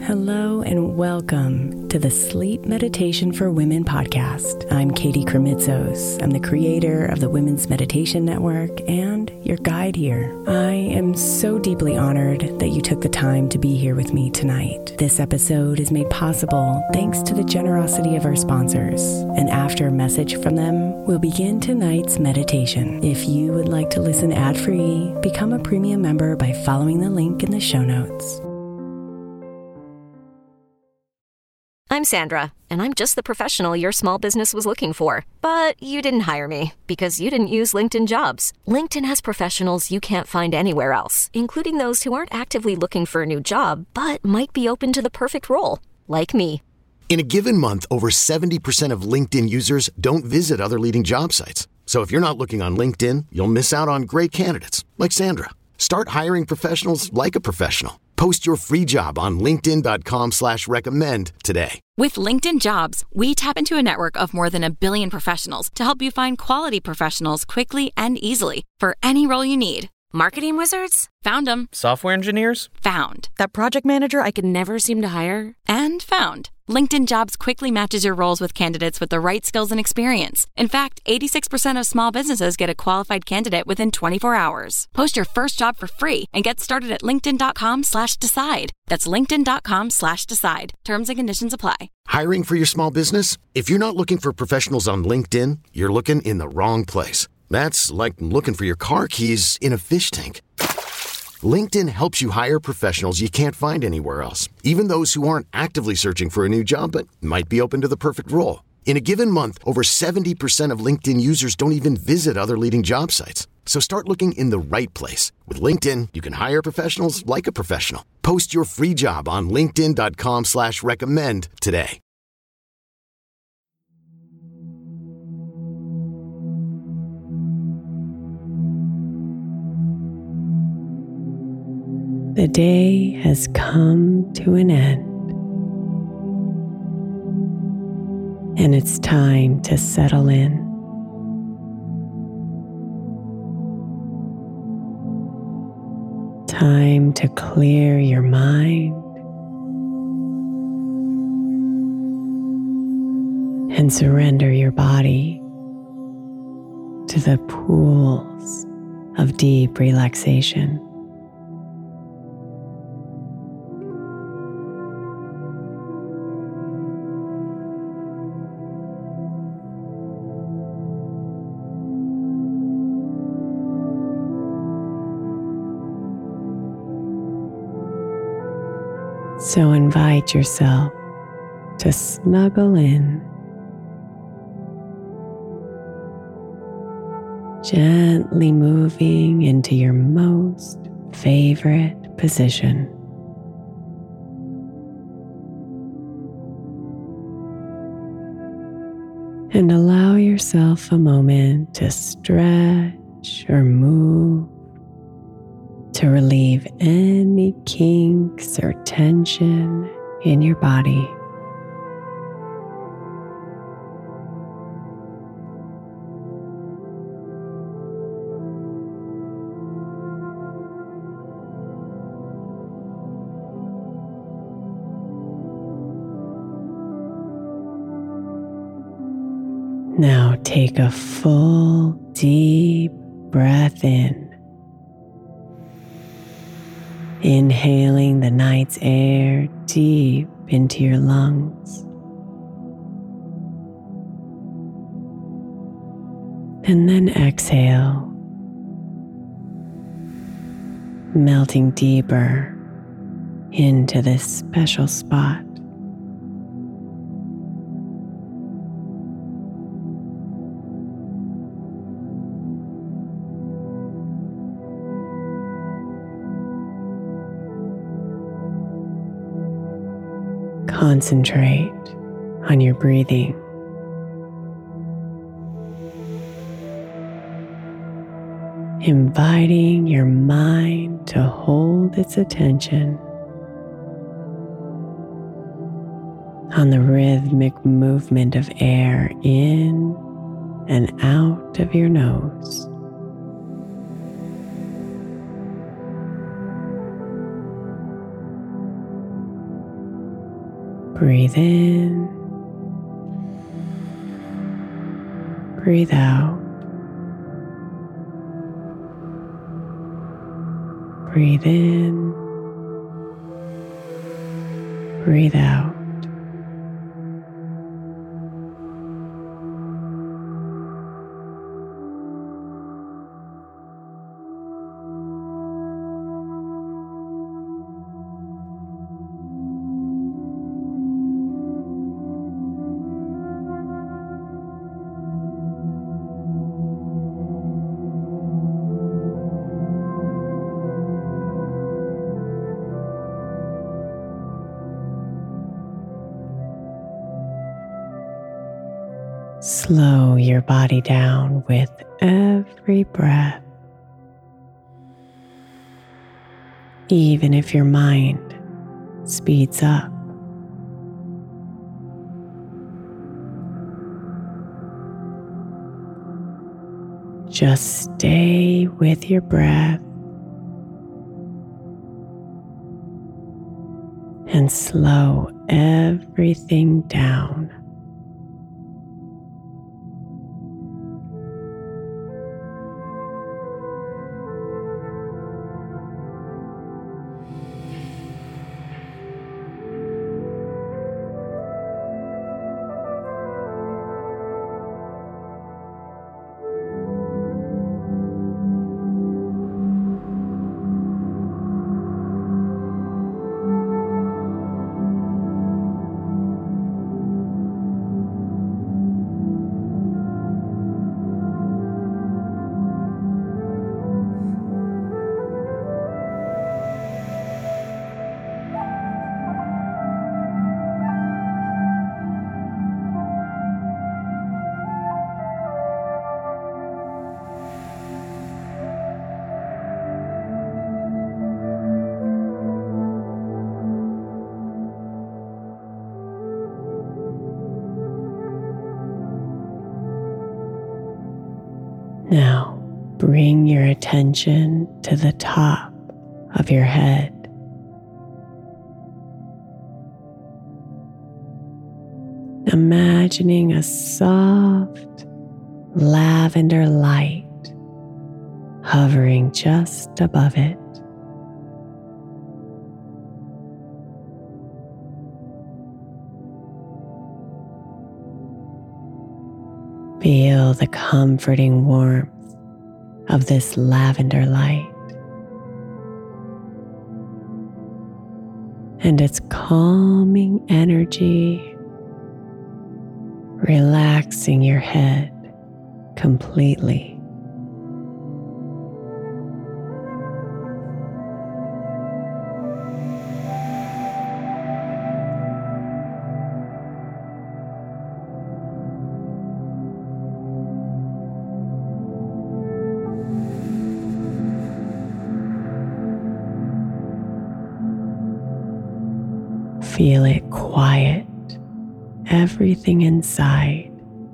Hello and welcome to the Sleep Meditation for Women podcast. I'm Katie Kremitzos. I'm the creator of the Women's Meditation Network and your guide here. I am so deeply honored that you took the time to be here with me tonight. This episode is made possible thanks to the generosity of our sponsors. And after a message from them, we'll begin tonight's meditation. If you would like to listen ad-free, become a premium member by following the link in the show notes. I'm Sandra, and I'm just the professional your small business was looking for. But you didn't hire me because you didn't use LinkedIn Jobs. LinkedIn has professionals you can't find anywhere else, including those who aren't actively looking for a new job, but might be open to the perfect role, like me. In a given month, over 70% of LinkedIn users don't visit other leading job sites. So if you're not looking on LinkedIn, you'll miss out on great candidates, like Sandra. Start hiring professionals like a professional. Post your free job on linkedin.com/recommend today. With LinkedIn Jobs, we tap into a network of more than 1 billion professionals to help you find quality professionals quickly and easily for any role you need. Marketing wizards? Found them. Software engineers? Found. That project manager I could never seem to hire? And found. LinkedIn Jobs quickly matches your roles with candidates with the right skills and experience. In fact, 86% of small businesses get a qualified candidate within 24 hours. Post your first job for free and get started at linkedin.com/decide. That's linkedin.com/decide. Terms and conditions apply. Hiring for your small business? If you're not looking for professionals on LinkedIn, you're looking in the wrong place. That's like looking for your car keys in a fish tank. LinkedIn helps you hire professionals you can't find anywhere else, even those who aren't actively searching for a new job but might be open to the perfect role. In a given month, over 70% of LinkedIn users don't even visit other leading job sites. So start looking in the right place. With LinkedIn, you can hire professionals like a professional. Post your free job on linkedin.com/recommend today. The day has come to an end, and it's time to settle in. Time to clear your mind and surrender your body to the pools of deep relaxation. So invite yourself to snuggle in, gently moving into your most favorite position. And allow yourself a moment to stretch or move, to relieve any kinks or tension in your body. Now take a full, deep breath in. Inhaling the night's air deep into your lungs. And then exhale, melting deeper into this special spot. Concentrate on your breathing. Inviting your mind to hold its attention on the rhythmic movement of air in and out of your nose. Breathe in, breathe out. Breathe in, breathe out. Slow your body down with every breath, even if your mind speeds up. Just stay with your breath and slow everything down. Now, bring your attention to the top of your head. Imagining a soft lavender light hovering just above it. Feel the comforting warmth of this lavender light and its calming energy, relaxing your head completely. Feel it quiet everything inside.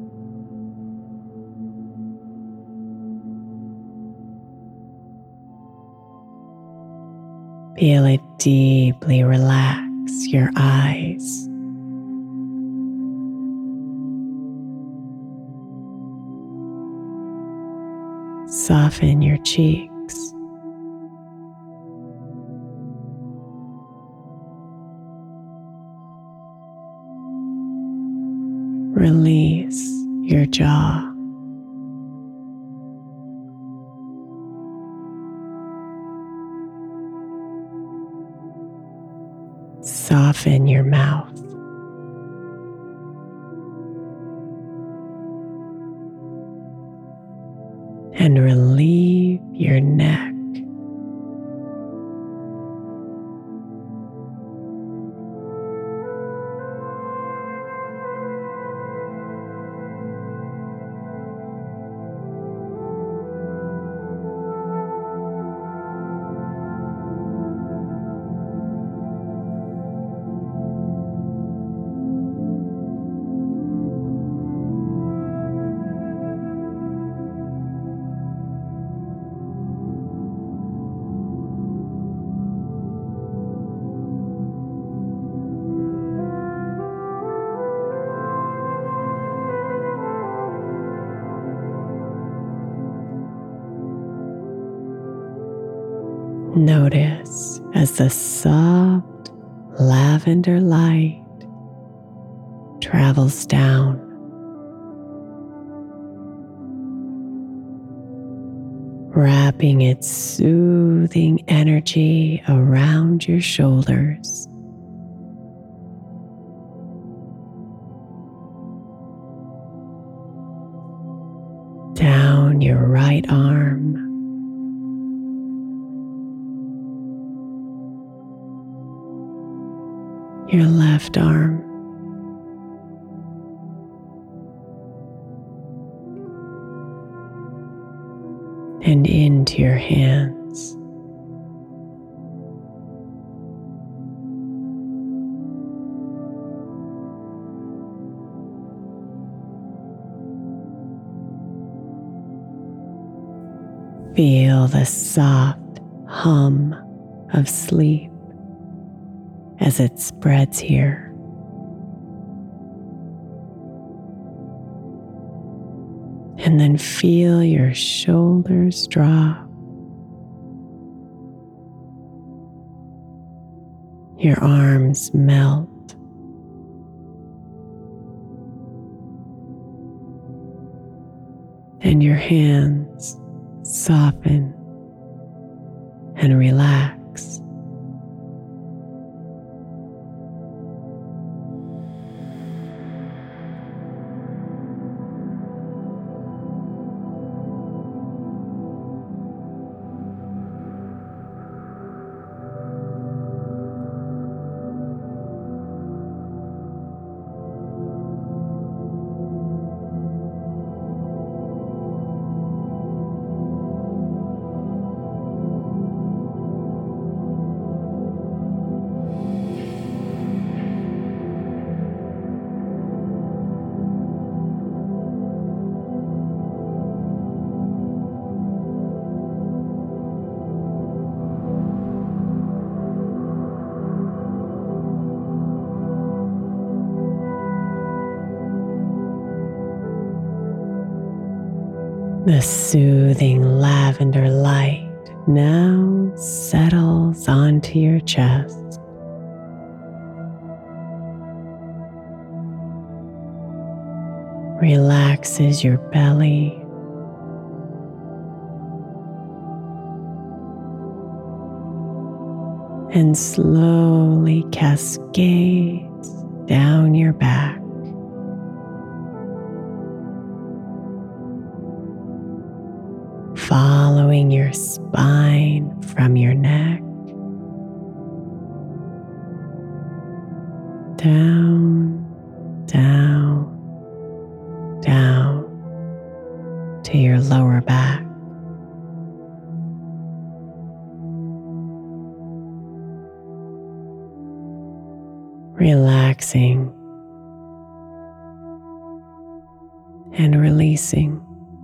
Feel it deeply relax your eyes. Soften your cheeks. Release your jaw. Soften your mouth. And relieve your neck. Notice as the soft lavender light travels down, wrapping its soothing energy around your shoulders, down your right arm, your left arm, and into your hands. Feel the soft hum of sleep as it spreads here. And then feel your shoulders drop, your arms melt, and your hands soften and relax. The soothing lavender light now settles onto your chest. Relaxes your belly. And slowly cascades down your back. Following your spine from your neck down, down, down to your lower back. Relaxing and releasing.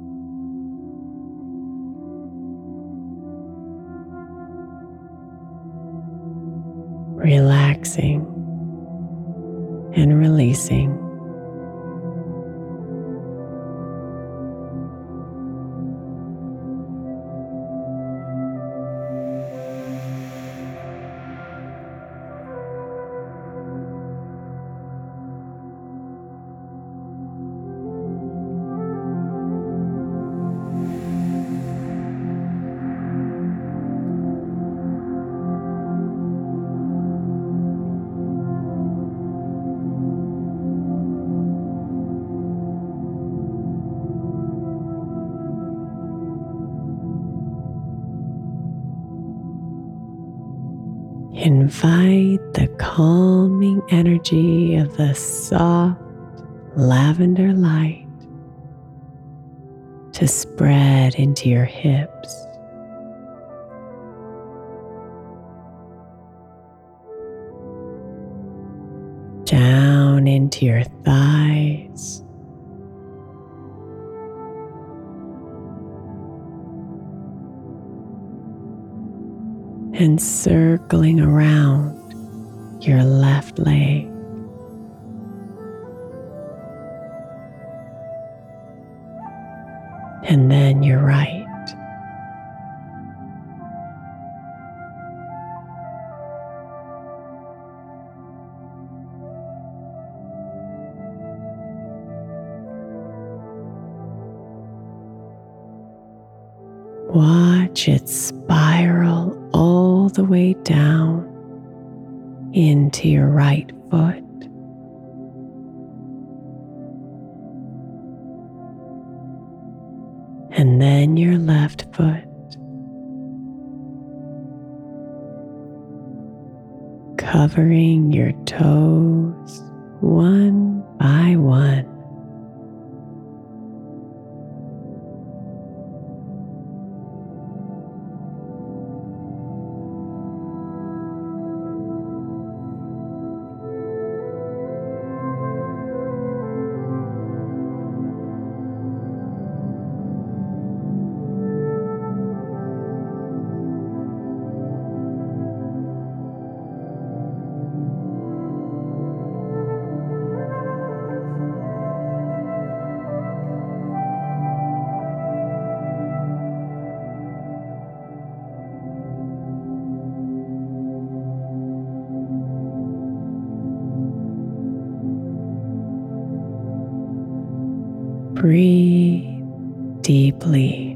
Relaxing and releasing. Invite the calming energy of the soft lavender light to spread into your hips, down into your thighs, and circling around your left leg. And then your right. Watch it spiral all the way down into your right foot. And then your left foot. Covering your toes one by one. Breathe deeply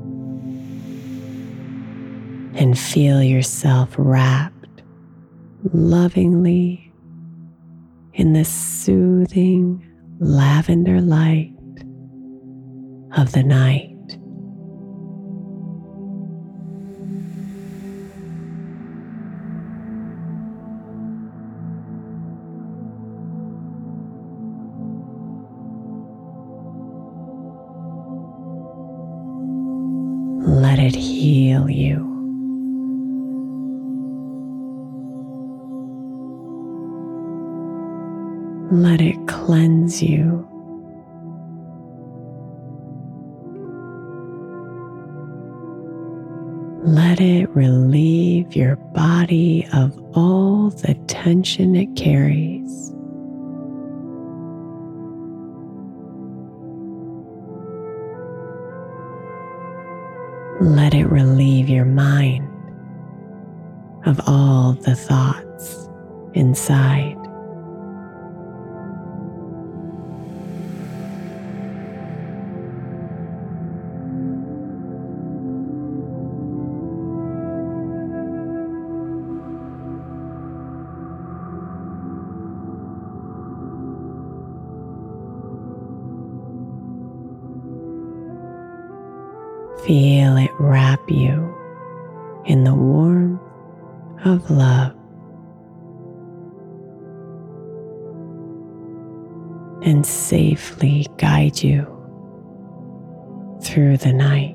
and feel yourself wrapped lovingly in the soothing lavender light of the night. Let it heal you. Let it cleanse you. Let it relieve your body of all the tension it carries. Let it relieve your mind of all the thoughts inside. Feel it wrap you in the warmth of love and safely guide you through the night.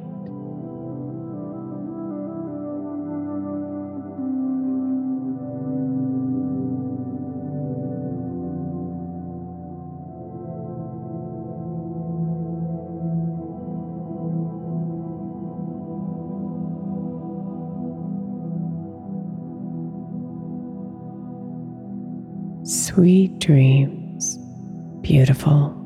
Sweet dreams, beautiful.